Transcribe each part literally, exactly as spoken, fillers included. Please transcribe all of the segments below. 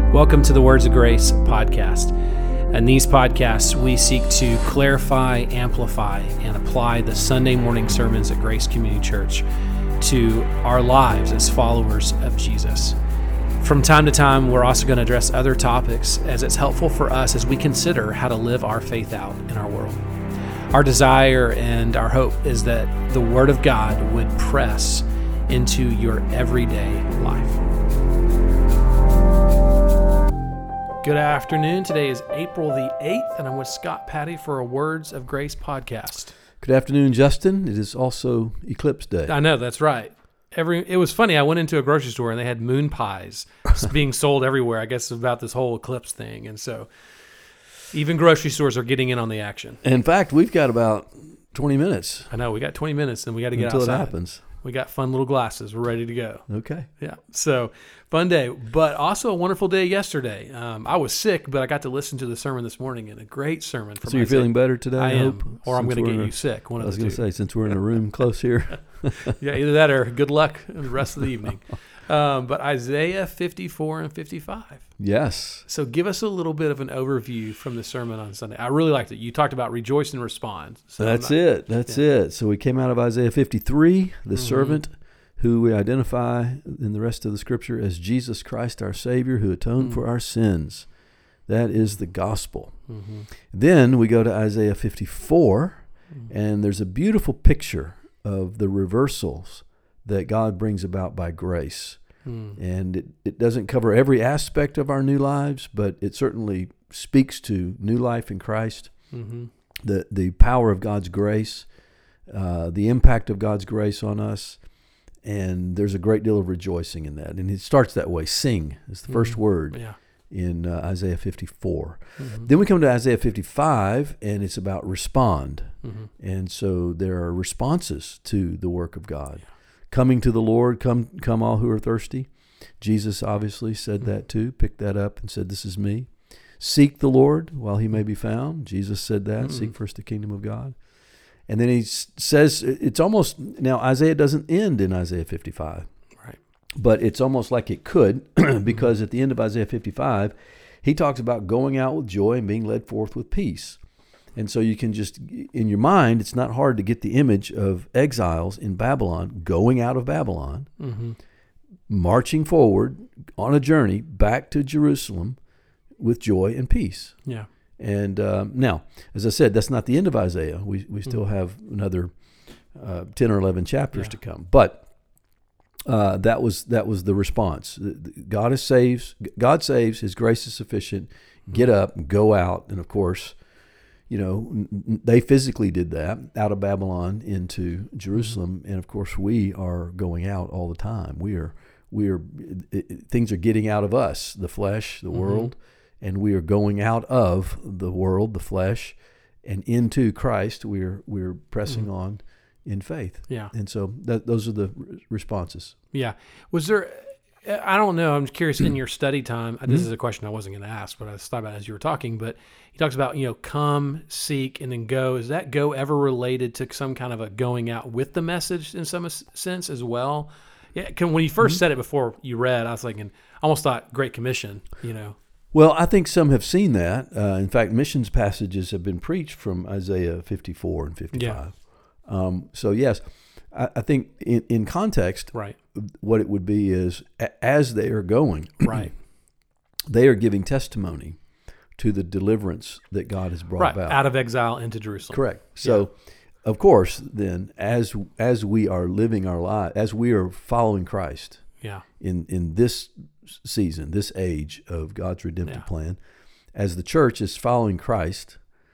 Welcome to the Words of Grace podcast. In these podcasts, we seek to clarify, amplify, and apply the Sunday morning sermons at Grace Community Church to our lives as followers of Jesus. From time to time, we're also going to address other topics as it's helpful for us as we consider how to live our faith out in our world. Our desire and our hope is that the Word of God would press into your everyday life. Good afternoon. Today is April the eighth, and I'm with Scott Patty for a Words of Grace podcast. Good afternoon, Justin. It is also Eclipse Day. I know, that's right. Every It was funny. I went into a grocery store, and they had moon pies being sold everywhere. I guess about this whole eclipse thing. And so even grocery stores are getting in on the action. In fact, we've got about twenty minutes. I know. We got twenty minutes, and we got to get until outside. Until it happens. We got fun little glasses. We're ready to go. Okay. Yeah. So fun day, but also a wonderful day yesterday. Um, I was sick, but I got to listen to the sermon this morning, and a great sermon. From so you're Isaiah. feeling better today? I, I am, hope, or I'm going to get a, you sick. One I of was the going two. to say, since we're in a room close here. Yeah, either that or good luck the rest of the evening. Um, but Isaiah fifty-four and fifty-five. Yes. So give us a little bit of an overview from the sermon on Sunday. I really liked it. You talked about rejoice and respond. So That's not, it. That's yeah. it. So we came out of Isaiah fifty-three, the mm-hmm. servant who we identify in the rest of the scripture as Jesus Christ, our Savior, who atoned mm-hmm. for our sins. That is the gospel. Mm-hmm. Then we go to Isaiah fifty-four, mm-hmm. and there's a beautiful picture of the reversals that God brings about by grace. Mm. And it, it doesn't cover every aspect of our new lives, but it certainly speaks to new life in Christ, mm-hmm. the, the power of God's grace, uh, the impact of God's grace on us. And there's a great deal of rejoicing in that. And it starts that way. Sing is the mm-hmm. first word yeah. in uh, Isaiah fifty-four. Mm-hmm. Then we come to Isaiah fifty-five, and it's about respond. Mm-hmm. And so there are responses to the work of God. Yeah. Coming to the Lord, come come all who are thirsty. Jesus obviously said mm-hmm. that too, picked that up and said, this is me. Seek the Lord while he may be found. Jesus said that, mm-hmm. seek first the kingdom of God. And then he says, it's almost, now Isaiah doesn't end in Isaiah fifty-five. Right. But it's almost like it could, because at the end of Isaiah fifty-five, he talks about going out with joy and being led forth with peace. And so you can just, in your mind, it's not hard to get the image of exiles in Babylon, going out of Babylon, mm-hmm. marching forward on a journey back to Jerusalem with joy and peace. Yeah. And um, now, as I said, that's not the end of Isaiah. We we still mm-hmm. have another uh, ten or eleven chapters yeah. to come. But uh, that was that was the response. God is saves. God saves. His grace is sufficient. Get up, go out, and of course, you know, they physically did that out of Babylon into Jerusalem, mm-hmm. and of course, we are going out all the time. We are we are it, things are getting out of us, the flesh, the mm-hmm. world. And we are going out of the world, the flesh, and into Christ. We're we're pressing mm-hmm. on in faith. Yeah. And so that, those are the responses. Yeah. Was there? I don't know. I'm curious. In your study time, mm-hmm. this is a question I wasn't going to ask, but I thought about it as you were talking. But he talks about you know come, seek, and then go. Is that go ever related to some kind of a going out with the message in some sense as well? Yeah. Can, when you first mm-hmm. said it before you read, I was thinking, I almost thought Great Commission. You know. Well, I think some have seen that. Uh, in fact, missions passages have been preached from Isaiah fifty-four and fifty-five. Yeah. Um, so, yes, I, I think in, in context, right. what it would be is a, as they are going, right. they are giving testimony to the deliverance that God has brought right. about. Out of exile into Jerusalem. Correct. So, yeah. of course, then, as as we are living our life, as we are following Christ yeah. in, in this season, this age of God's redemptive yeah. plan, as the church is following Christ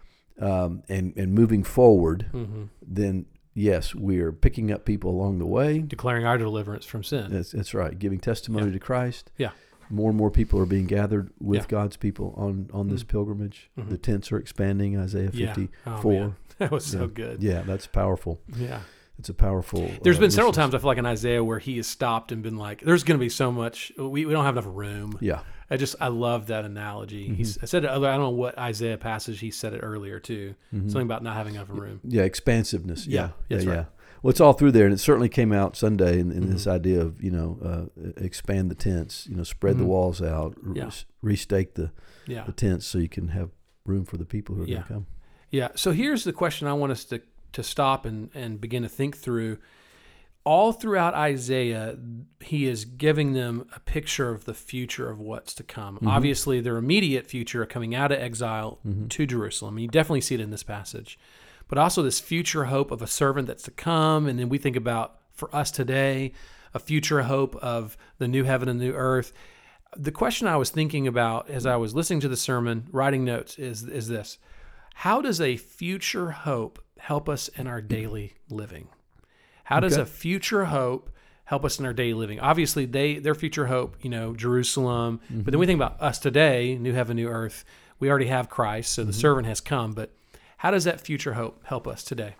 um, and and moving forward, mm-hmm. then yes, we are picking up people along the way, declaring our deliverance from sin. That's, that's right, giving testimony yeah. to Christ. Yeah, more and more people are being gathered with yeah. God's people on on this mm-hmm. pilgrimage. Mm-hmm. The tents are expanding. Isaiah fifty-four. Yeah. Oh, that was so yeah. good. Yeah, that's powerful. Yeah. It's a powerful. There's uh, been several mission. times I feel like in Isaiah where he has stopped and been like, "There's going to be so much. We, we don't have enough room." Yeah, I just I love that analogy. Mm-hmm. He's I said it other. I don't know what Isaiah passage he said it earlier too. Mm-hmm. Something about not having enough room. Yeah, expansiveness. Yeah, yeah, yeah. right. yeah. Well, it's all through there, and it certainly came out Sunday in, in Mm-hmm. this idea of, you know, uh, expand the tents, you know, spread Mm-hmm. the walls out, Yeah. re- restake the, Yeah. the tents so you can have room for the people who are Yeah. going to come. Yeah. So here's the question I want us to, to stop and, and begin to think through. All throughout Isaiah, he is giving them a picture of the future of what's to come. Mm-hmm. Obviously, their immediate future coming out of exile Mm-hmm. to Jerusalem. You definitely see it in this passage. But also this future hope of a servant that's to come. And then we think about, for us today, a future hope of the new heaven and new earth. The question I was thinking about as I was listening to the sermon, writing notes, is, is this. How does a future hope help us in our daily living? How does Okay. a future hope help us in our daily living? Obviously, they their future hope, you know, Jerusalem. Mm-hmm. But then we think about us today, new heaven, new earth. We already have Christ, so the Mm-hmm. servant has come. But how does that future hope help us today?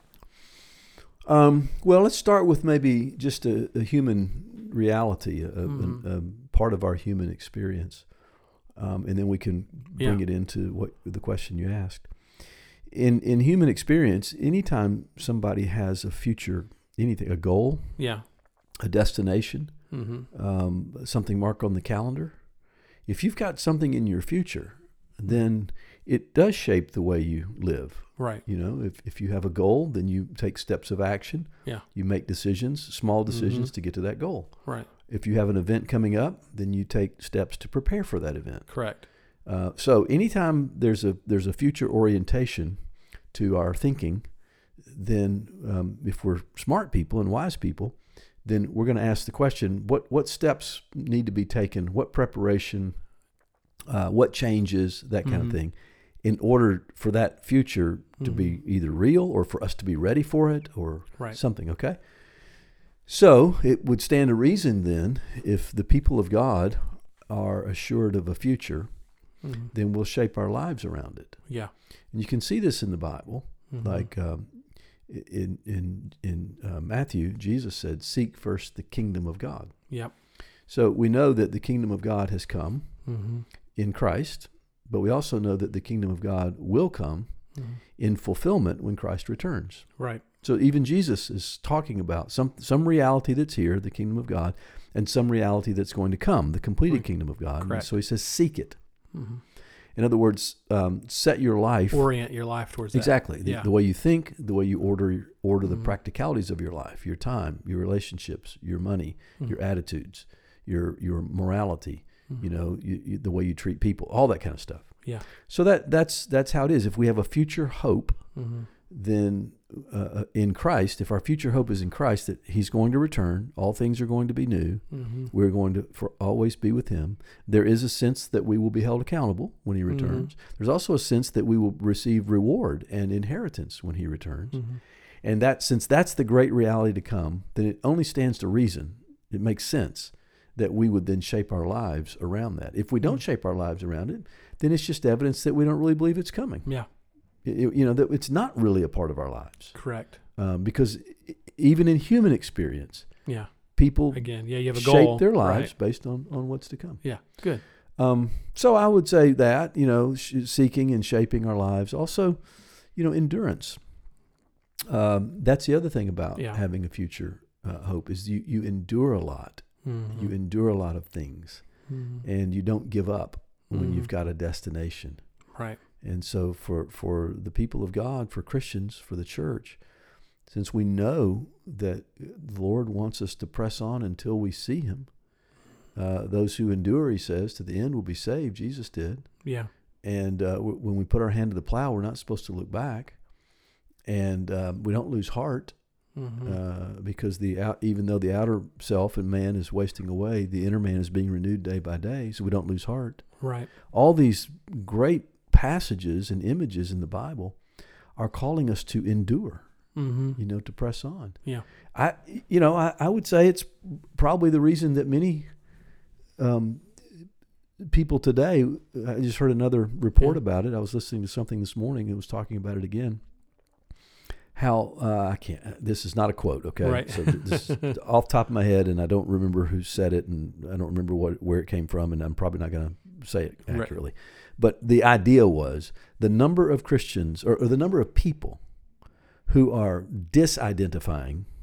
Um, well, let's start with maybe just a, a human reality, a, Mm-hmm. a, a part of our human experience, um, and then we can bring Yeah. it into what the question you asked. In in human experience, anytime somebody has a future, anything, a goal, Yeah. a destination, Mm-hmm. um, something marked on the calendar, if you've got something in your future, then it does shape the way you live. Right. You know, if, if you have a goal, then you take steps of action. Yeah. You make decisions, small decisions Mm-hmm. to get to that goal. Right. If you have an event coming up, then you take steps to prepare for that event. Correct. Uh, so anytime there's a there's a future orientation to our thinking, then um, if we're smart people and wise people, then we're going to ask the question: what what steps need to be taken? What preparation? Uh, what changes? That kind Mhm. of thing, in order for that future to Mhm. be either real or for us to be ready for it or Right. something. Okay. So it would stand to reason then, if the people of God are assured of a future, Mm-hmm. then we'll shape our lives around it. Yeah. And you can see this in the Bible. Mhm. Like um, in in in uh, Matthew, Jesus said, "Seek first the kingdom of God." Yep. So we know that the kingdom of God has come Mm-hmm. in Christ, but we also know that the kingdom of God will come Mm-hmm. in fulfillment when Christ returns. Right. So even Jesus is talking about some some reality that's here, the kingdom of God, and some reality that's going to come, the completed Right. kingdom of God. And Correct. so he says, seek it. Mm-hmm. In other words, um, set your life Orient your life towards that. exactly the, Yeah. the way you think, the way you order order Mhm. the practicalities of your life, your time, your relationships, your money, Mhm. your attitudes, your your morality. Mhm. You know, you, you, the way you treat people, all that kind of stuff. Yeah. So that that's that's how it is. If we have a future hope, Mm-hmm. then uh, in Christ, if our future hope is in Christ, that He's going to return, all things are going to be new. Mm-hmm. We're going to for always be with Him. There is a sense that we will be held accountable when He Mm-hmm. returns. There's also a sense that we will receive reward and inheritance when He returns. Mm-hmm. And that since that's the great reality to come, then it only stands to reason. It makes sense that we would then shape our lives around that. If we don't shape our lives around it, then it's just evidence that we don't really believe it's coming. Yeah. It- you know, that it's not really a part of our lives. Correct. Um, because e- even in human experience, Yeah. people Again, yeah, you have a shape goal. their lives Right. based on, on what's to come. Yeah. Good. Um, so I would say that, you know, sh- seeking and shaping our lives. Also, you know, endurance. Um, that's the other thing about Yeah. having a future uh, hope is you, you endure a lot. Mm-hmm. You endure a lot of things, Mm-hmm. and you don't give up when Mhm. you've got a destination. Right. And so for, for the people of God, for Christians, for the church, since we know that the Lord wants us to press on until we see Him, uh, those who endure, He says, to the end will be saved. Jesus did. Yeah. And uh, w- when we put our hand to the plow, we're not supposed to look back. And uh, we don't lose heart Mm-hmm. uh, because the out, even though the outer self and man is wasting away, the inner man is being renewed day by day, so we don't lose heart. Right. All these great passages and images in the Bible are calling us to endure, Mm-hmm. you know, to press on. Yeah. I, you know, I, I would say it's probably the reason that many um, people today, I just heard another report Yeah. about it. I was listening to something this morning that was talking about it again. How, uh, I can't, this is not a quote, okay? Right. So this is off the top of my head, and I don't remember who said it, and I don't remember what where it came from, and I'm probably not going to say it Right. accurately. But the idea was the number of Christians, or, or the number of people who are disidentifying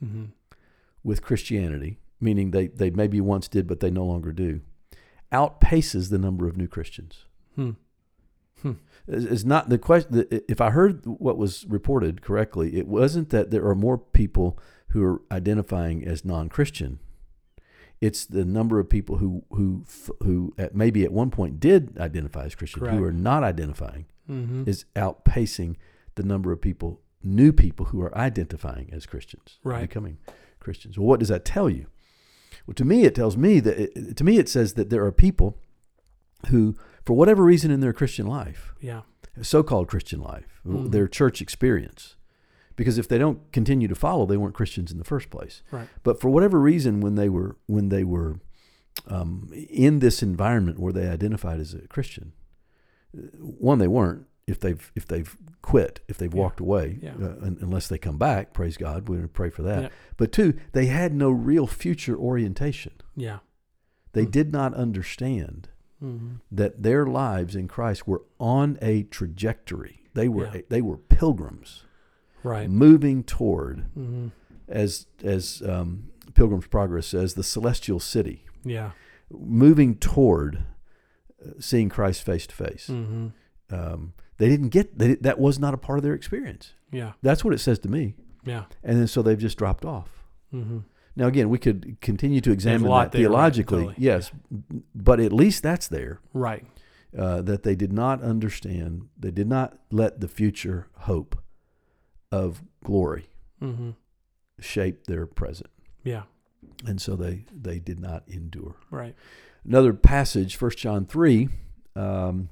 mm-hmm. with Christianity, meaning they, they maybe once did, but they no longer do, outpaces the number of new Christians. Hmm. Hmm. It's not the question. If I heard what was reported correctly, it wasn't that there are more people who are identifying as non-Christian. It's the number of people who who who at maybe at one point did identify as Christian, Correct. who are not identifying, mm-hmm. is outpacing the number of people, new people who are identifying as Christians, right. becoming Christians. Well, what does that tell you? Well, to me, it tells me that it, to me it says that there are people who, for whatever reason in their Christian life, yeah, so-called Christian life, mm-hmm. their church experience, because if they don't continue to follow, they weren't Christians in the first place. Right. But for whatever reason, when they were when they were um, in this environment where they identified as a Christian, one, they weren't. If they've if they've quit, if they've yeah. walked away, yeah. uh, unless they come back, praise God, we're going to pray for that. Yeah. But two, they had no real future orientation. Yeah. They mm-hmm. did not understand mm-hmm. that their lives in Christ were on a trajectory. They were yeah. they were pilgrims, right, moving toward, mm-hmm. as as um, Pilgrim's Progress says, the celestial city. Yeah, moving toward uh, seeing Christ face to face. Mm-hmm. Um, they didn't get they, that was not a part of their experience. Yeah, that's what it says to me. Yeah, and then so they've just dropped off. Mm-hmm. Now again, we could continue to examine that there, theologically, right, totally. yes, but at least that's there. Right. Uh, that they did not understand, they did not let the future hope of glory mm-hmm. shape their present. Yeah. And so they, they did not endure. Right. Another passage, First John three, um,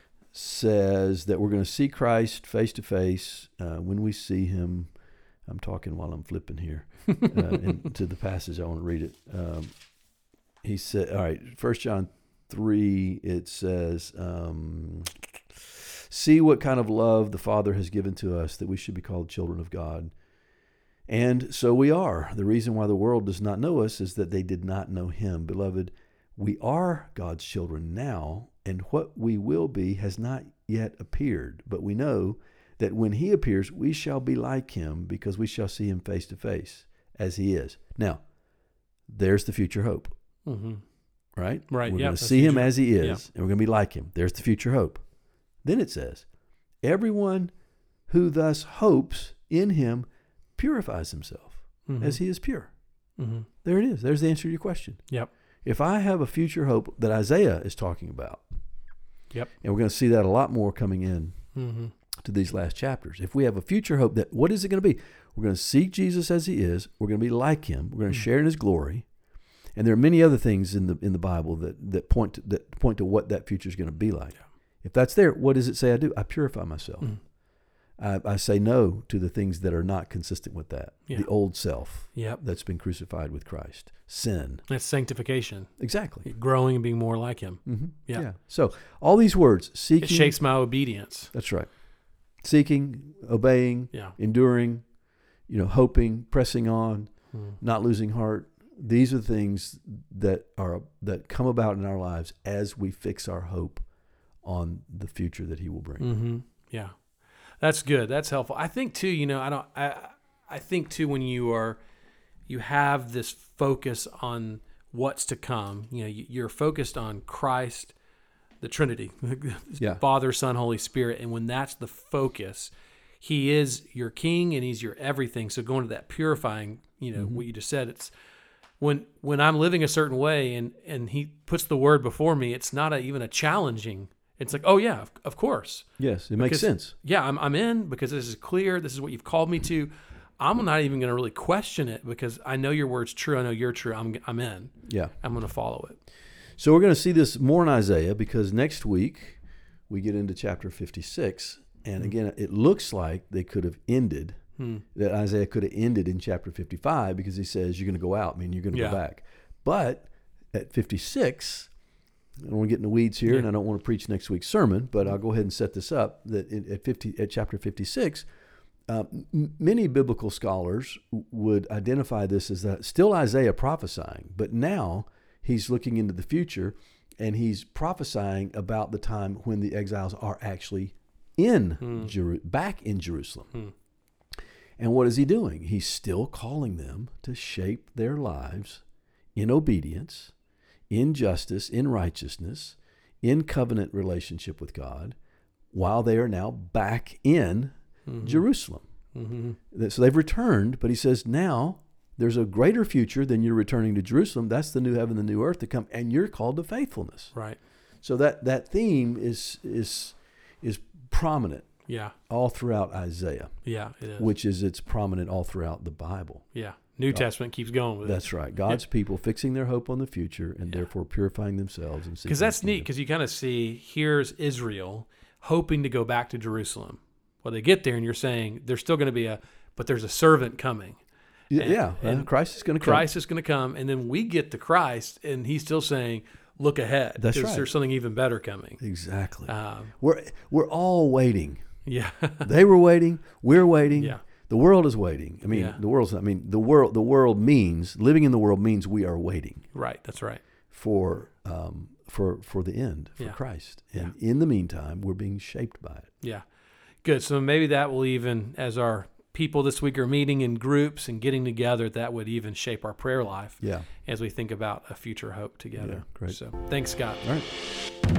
says that we're going to see Christ face to face when we see him. I'm talking while I'm flipping here uh, into the passage. I want to read it. Um, he said, all right, First John three, it says, um, see what kind of love the Father has given to us that we should be called children of God. And so we are. The reason why the world does not know us is that they did not know him. Beloved, we are God's children now, and what we will be has not yet appeared. But we know that when he appears, we shall be like him, because we shall see him face to face as he is. Now, there's the future hope. Mm-hmm. Right? Right. We're yep, going to see future. him as he is, yep. and we're going to be like him. There's the future hope. Then it says, everyone who thus hopes in him purifies himself mm-hmm. as he is pure. Mm-hmm. There it is. There's the answer to your question. Yep. If I have a future hope that Isaiah is talking about, yep. and we're going to see that a lot more coming in mm-hmm. to these last chapters. If we have a future hope, that what is it going to be? We're going to see Jesus as he is. We're going to be like him. We're going to mm-hmm. share in his glory. And there are many other things in the in the Bible that that point to, that point to what that future is going to be like. Yeah. If that's there, what does it say I do? I purify myself. Mm. I, I say no to the things that are not consistent with that. Yeah. The old self yep. that's been crucified with Christ. Sin. That's sanctification. Exactly. Growing and being more like him. Mm-hmm. Yeah. yeah. So all these words, seeking. It shapes my obedience. That's right. Seeking, obeying, yeah. enduring, you know, hoping, pressing on, mm. not losing heart. These are things that are that come about in our lives as we fix our hope on the future that he will bring. Mm-hmm. Yeah, that's good. That's helpful. I think too. You know, I don't. I I think too when you are, you have this focus on what's to come. You know, you're focused on Christ, the Trinity, yeah. Father, Son, Holy Spirit, and when that's the focus, he is your King and he's your everything. So going to that purifying, you know, mm-hmm. what you just said, it's. When when I'm living a certain way and, and he puts the word before me, it's not a, even a challenging. It's like, oh yeah, of, of course. Yes, it because, makes sense. Yeah, I'm I'm in because this is clear. This is what you've called me to. I'm not even going to really question it because I know your word's true. I know you're true. I'm I'm in. Yeah, I'm going to follow it. So we're going to see this more in Isaiah because next week we get into chapter fifty-six, and mm-hmm. again, it looks like they could have ended. Hmm. That Isaiah could have ended in chapter fifty-five because he says you're going to go out, I mean you're going to yeah. go back. But at fifty-six, I don't want to get in the weeds here, yeah. and I don't want to preach next week's sermon, but I'll go ahead and set this up. That at fifty, at chapter fifty-six, uh, m- many biblical scholars would identify this as that still Isaiah prophesying, but now he's looking into the future and he's prophesying about the time when the exiles are actually in hmm. Jeru- back in Jerusalem. Hmm. And what is he doing? He's still calling them to shape their lives in obedience, in justice, in righteousness, in covenant relationship with God, while they are now back in mm-hmm. Jerusalem. Mm-hmm. So they've returned, but he says now there's a greater future than you're returning to Jerusalem. That's the new heaven, the new earth to come, and you're called to faithfulness. Right. So that, that theme is is is prominent. Yeah. All throughout Isaiah. Yeah, it is. Which is it's prominent all throughout the Bible. Yeah. New God, Testament keeps going with that's it. That's right. God's yeah. people fixing their hope on the future and yeah. therefore purifying themselves. and Because that's neat, because you kind of see, here's Israel hoping to go back to Jerusalem. Well, they get there and you're saying there's still going to be a, but there's a servant coming. Yeah, and, yeah. And Christ is going to come. Christ is going to come. And then we get to Christ and he's still saying, look ahead. That's right. There's something even better coming. Exactly. Um, we're we're all waiting. Yeah. They were waiting. We're waiting. Yeah. The world is waiting. I mean, yeah. the world's. I mean, the world. The world means living in the world means we are waiting. Right. That's right. For um for for the end for yeah. Christ, and yeah. in the meantime, we're being shaped by it. Yeah. Good. So maybe that will even, as our people this week are meeting in groups and getting together, that would even shape our prayer life. Yeah. As we think about a future hope together. Yeah, great. So thanks, Scott. All right.